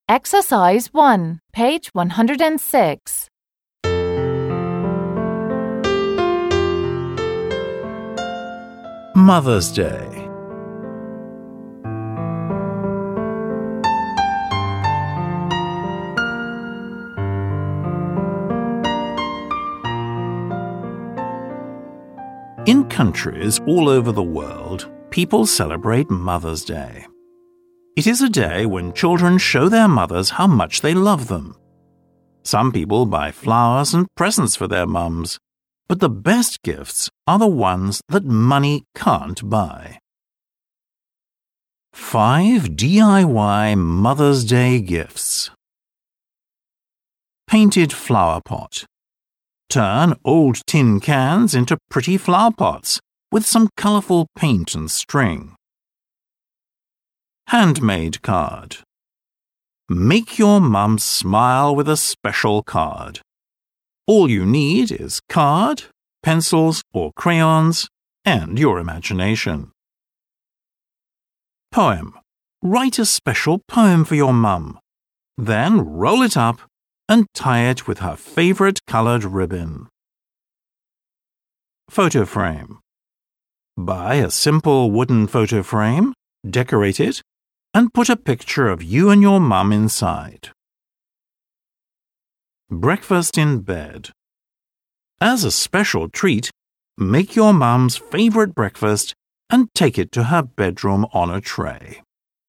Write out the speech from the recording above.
Exercise 1, page 106. Mother's Day. In countries all over the world, people celebrate Mother's Day. It is a day when children show their mothers how much they love them. Some people buy flowers and presents for their mums, but the best gifts are the ones that money can't buy. 5 DIY Mother's Day gifts. Painted flower pot. Turn old tin cans into pretty flower pots with some colourful paint and string. Handmade card. Make your mum smile with a special card. All you need is card, pencils or crayons, and your imagination. Poem. Write a special poem for your mum. Then roll it up and tie it with her favourite coloured ribbon. Photo frame. Buy a simple wooden photo frame, decorate it, and put a picture of you and your mum inside. Breakfast in bed. As a special treat, make your mum's favourite breakfast and take it to her bedroom on a tray.